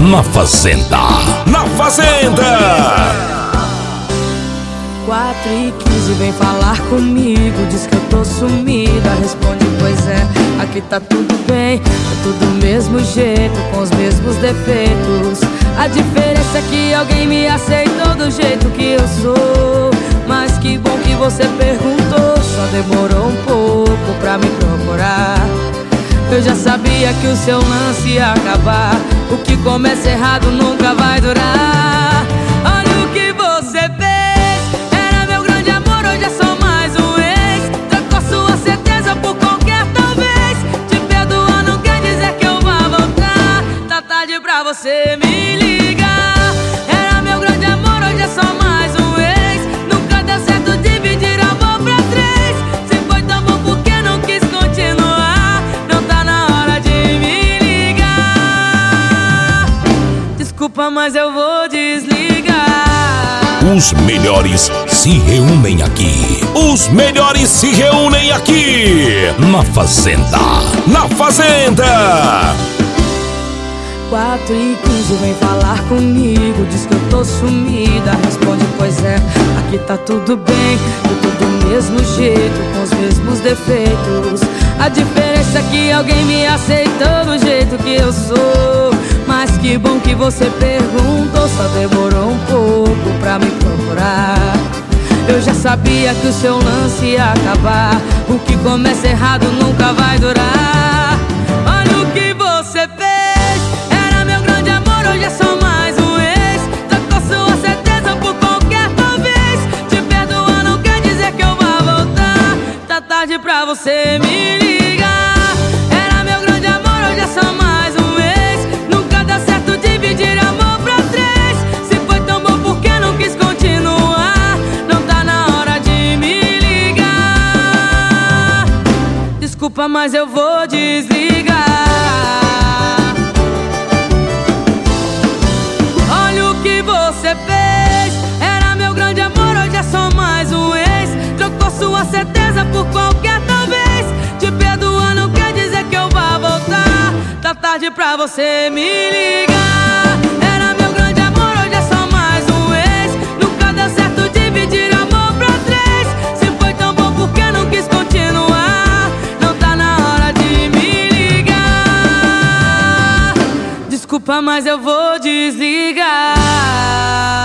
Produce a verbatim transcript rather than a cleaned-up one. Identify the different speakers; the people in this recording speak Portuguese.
Speaker 1: Na Fazenda. Na Fazenda.
Speaker 2: Quatro e quinze, vem falar comigo. Diz que eu tô sumida. Responde, pois é, aqui tá tudo bem. Tá tudo do mesmo jeito, com os mesmos defeitos. A diferença é que alguém me aceitou do jeito que eu sou. Mas que bom que você perguntou. Só demorou um pouco pra me procurar. Eu já sabia que o seu lance ia acabar. O que começa errado nunca vai durar. Olha o que você fez. Era meu grande amor, hoje é só mais um ex. Trocou sua certeza por qualquer talvez. Te perdoar não quer dizer que eu vá voltar. Tá tarde pra você me ligar. Era meu grande amor, hoje é só mais um ex. Nunca deu certo dividir amor pra três. Se foi tão bom porque não quis continuar. Não tá na hora de me ligar. Desculpa, mas eu vou desligar.
Speaker 1: Os melhores se reúnem aqui. Os melhores se reúnem aqui. Na Fazenda. Na Fazenda.
Speaker 2: Quatro e quinze, vem falar comigo. Diz que eu tô sumida. Responde, pois é, aqui tá tudo bem. Tudo do mesmo jeito, com os mesmos defeitos. A diferença é que alguém me aceitou do jeito que eu sou. Mas que bom que você perguntou. Só demorou um pouco pra me procurar. Eu já sabia que o seu lance ia acabar. O que começa errado nunca vai durar. Olha o que você fez. Era meu grande amor, hoje é só mais um ex. Trocou sua certeza por qualquer talvez. Te perdoar não quer dizer que eu vá voltar. Tá tarde pra você me ligar. Era meu grande amor, hoje é só mais um ex. Nunca dá certo dividir amor pra três. Se foi tão bom porque não quis continuar. Não tá na hora de me ligar. Desculpa, mas eu vou desligar. Olha o que você fez. Era meu grande amor, hoje é só mais um ex. Trocou sua certeza por qualquer talvez. Te perdoar não quer dizer que eu vá voltar. Tá tarde pra você me ligar. Era meu grande amor, hoje é só mais um ex. Nunca deu certo dividir amor pra três. Se foi tão bom porque não quis continuar. Não tá na hora de me ligar. Desculpa, mas eu vou desligar.